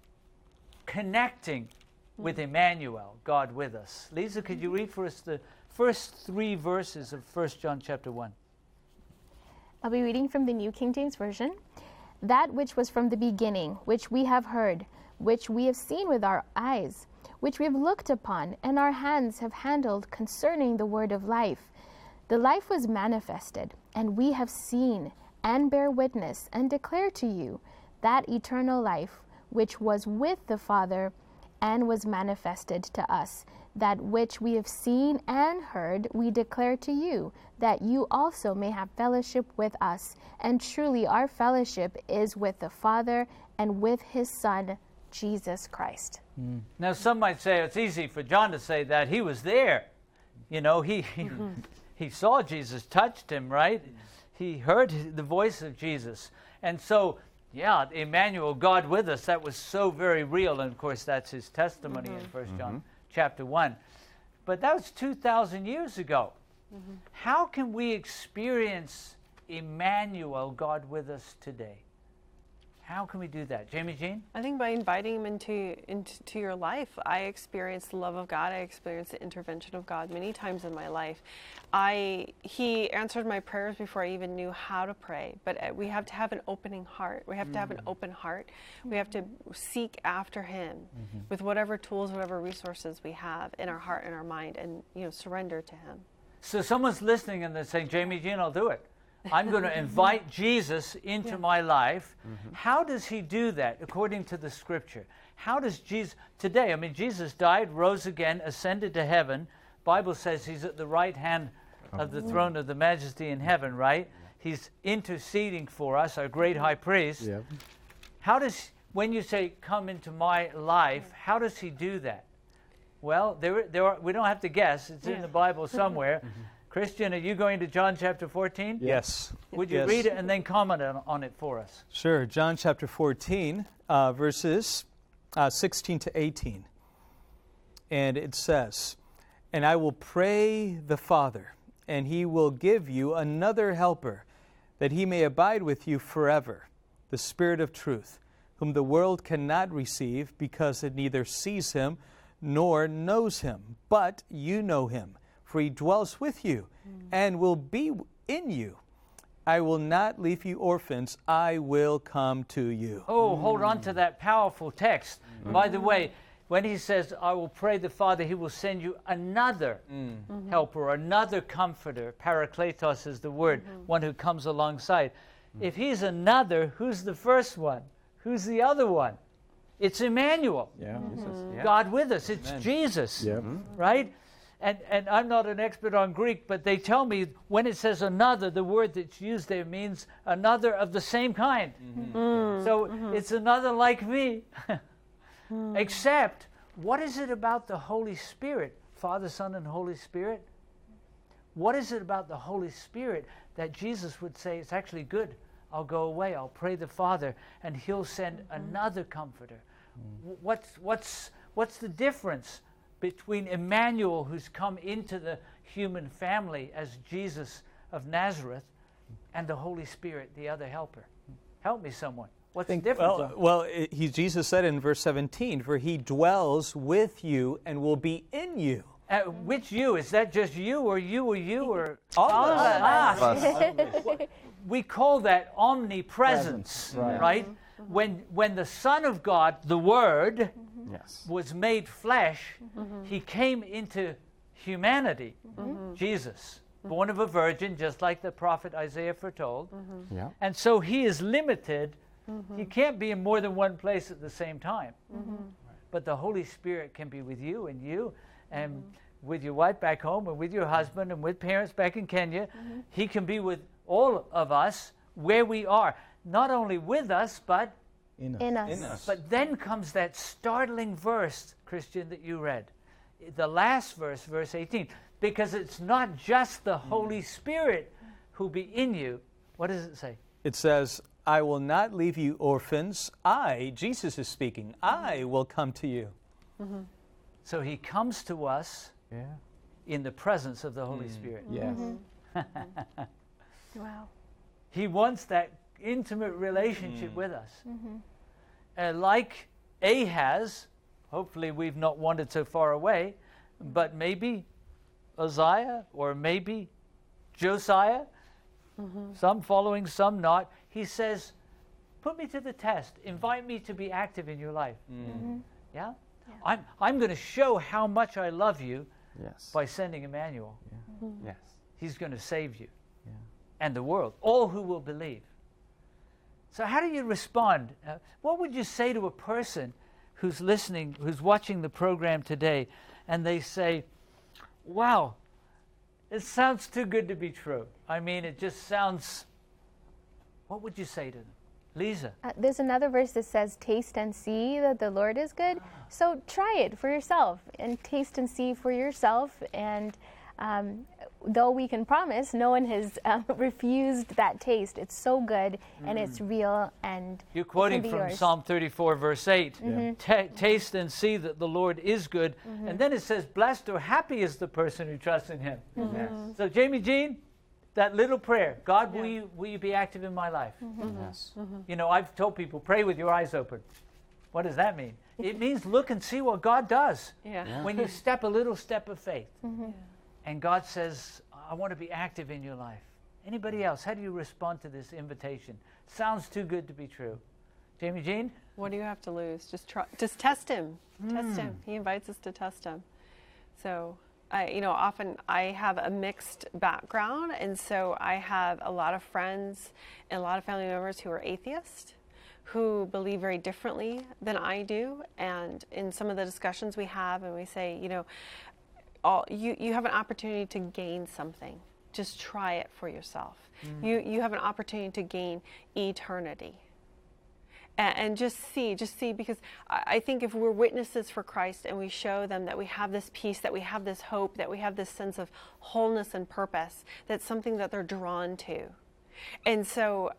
connecting with Emmanuel, God with us. Lisa, could you read for us the first 3 verses of 1 John chapter 1? I'll be reading from the New King James Version. That which was from the beginning, which we have heard, which we have seen with our eyes, which we have looked upon, and our hands have handled concerning the word of life. The life was manifested, and we have seen, and bear witness, and declare to you that eternal life which was with the Father and was manifested to us. That which we have seen and heard we declare to you, that you also may have fellowship with us. And truly our fellowship is with the Father and with his Son, Jesus Christ. Now some might say it's easy for John to say that. He was there. You know, he saw Jesus, touched him, right? He heard the voice of Jesus. And so, yeah, Emmanuel, God with us, that was so very real. And of course, that's his testimony in 1 John chapter 1. But that was 2,000 years ago. How can we experience Emmanuel, God with us, today? How can we do that? Jamie Jean? I think by inviting him into your life. I experienced the love of God. I experienced the intervention of God many times in my life. He answered my prayers before I even knew how to pray. But we have to have an opening heart. We have to have an open heart. We have to seek after him with whatever tools, whatever resources we have in our heart and our mind, and surrender to him. So someone's listening and they're saying, Jamie Jean, I'll do it. I'm going to invite Jesus into my life. How does he do that according to the scripture? How does Jesus, today, I mean, Jesus died, rose again, ascended to heaven. Bible says he's at the right hand of the throne of the majesty in heaven, right? He's interceding for us, our great high priest. Yep. How does, when you say, come into my life, how does he do that? Well, there are, we don't have to guess. It's in the Bible somewhere. Christian, are you going to John chapter 14? Yes. Would you read it and then comment on it for us? Sure. John chapter 14, verses 16 to 18. And it says, "And I will pray the Father, and he will give you another helper, that he may abide with you forever, the Spirit of truth, whom the world cannot receive, because it neither sees him nor knows him. But you know him, for he dwells with you and will be in you. I will not leave you orphans. I will come to you." Oh, hold on to that powerful text. By the way, when he says, I will pray the Father, he will send you another helper, another comforter. Parakletos is the word, one who comes alongside. If he's another, who's the first one? Who's the other one? It's Emmanuel. Yeah. God with us. It's Jesus, right? And I'm not an expert on Greek, but they tell me when it says another, the word that's used there means another of the same kind. So it's another like me. Except, what is it about the Holy Spirit, Father, Son, and Holy Spirit? What is it about the Holy Spirit that Jesus would say, it's actually good. I'll go away, I'll pray the Father, and he'll send another comforter. What's the difference between Emmanuel, who's come into the human family as Jesus of Nazareth, and the Holy Spirit, the other helper? Help me, someone. What's the difference? Jesus said in verse 17, "For he dwells with you and will be in you." Which you? Is that just you, or All of us. We call that omnipresence, right? When the Son of God, the Word, was made flesh, he came into humanity, Jesus, born of a virgin, just like the prophet Isaiah foretold. And so he is limited. He can't be in more than one place at the same time. But the Holy Spirit can be with you and with your wife back home, and with your husband, and with parents back in Kenya. He can be with all of us where we are, not only with us, but In us. But then comes that startling verse, Christian, that you read. The last verse, verse 18. Because it's not just the Holy Spirit who be in you. What does it say? It says, "I will not leave you orphans. I," Jesus is speaking, "I will come to you." So he comes to us in the presence of the Holy Spirit. Yes. Wow. He wants that intimate relationship with us. Like Ahaz, hopefully we've not wandered so far away, but maybe Uzziah or maybe Josiah, some following, some not. He says, put me to the test. Invite me to be active in your life. Yeah? I'm going to show how much I love you by sending Emmanuel. Yes. He's going to save you and the world, all who will believe. So how do you respond? What would you say to a person who's listening, who's watching the program today, and they say, wow, it sounds too good to be true. I mean, it just sounds, what would you say to them? Lisa? There's another verse that says, taste and see that the Lord is good. So try it for yourself and taste and see for yourself. And Though we can promise, no one has refused that taste. It's so good, and it's real, and You're quoting it can be from yours. Psalm 34, verse 8. Taste and see that the Lord is good. And then it says, blessed or happy is the person who trusts in him. Yes. So, Jamie Jean, that little prayer, God, will you be active in my life? Yes. You know, I've told people, pray with your eyes open. What does that mean? It means look and see what God does. Yeah. When you step a little step of faith. And God says, I want to be active in your life. Anybody else? How do you respond to this invitation? Sounds too good to be true. Jamie Jean? What do you have to lose? Just test him. Test him. He invites us to test him. So, often I have a mixed background, and so I have a lot of friends and a lot of family members who are atheists, who believe very differently than I do. And in some of the discussions we have, and we say, you have an opportunity to gain something. Just try it for yourself. You have an opportunity to gain eternity. And just see, because I think if we're witnesses for Christ and we show them that we have this peace, that we have this hope, that we have this sense of wholeness and purpose, that's something that they're drawn to. And so,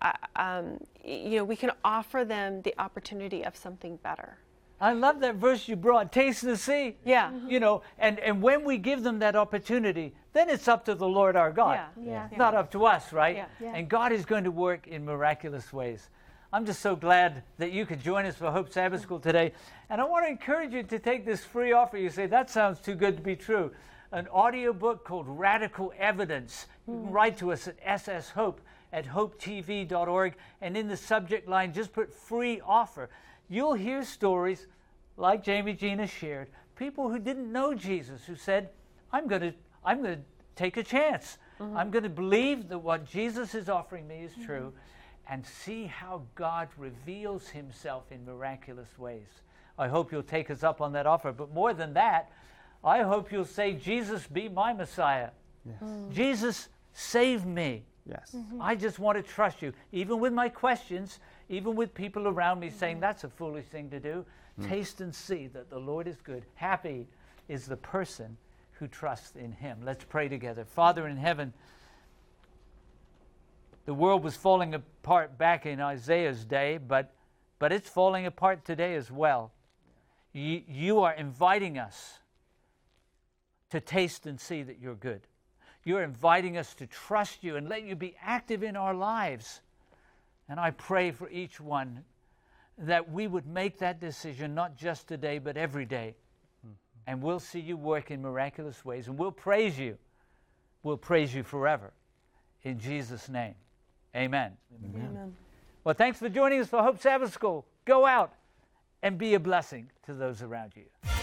we can offer them the opportunity of something better. I love that verse you brought, taste and see. Yeah. And when we give them that opportunity, then it's up to the Lord our God. Yeah. It's not up to us, right? Yeah. Yeah. And God is going to work in miraculous ways. I'm just so glad that you could join us for Hope Sabbath School today. And I want to encourage you to take this free offer. You say, that sounds too good to be true. An audio book called Radical Evidence. You can write to us at sshope@hopetv.org. And in the subject line, just put free offer. You'll hear stories like Jamie Jean has shared. People who didn't know Jesus, who said, I'm going to take a chance. I'm going to believe that what Jesus is offering me is true, and see how God reveals himself in miraculous ways. I hope you'll take us up on that offer. But more than that, I hope you'll say, Jesus, be my Messiah. Yes. Jesus, save me. Yes. I just want to trust you, even with my questions, even with people around me saying that's a foolish thing to do. Taste and see that the Lord is good. Happy is the person who trusts in him. Let's pray together. Father in heaven, the world was falling apart back in Isaiah's day, but it's falling apart today as well. You are inviting us to taste and see that you're good. You're inviting us to trust you and let you be active in our lives. And I pray for each one that we would make that decision, not just today, but every day. And we'll see you work in miraculous ways, and we'll praise you. We'll praise you forever. In Jesus' name, amen. Amen. Well, thanks for joining us for Hope Sabbath School. Go out and be a blessing to those around you.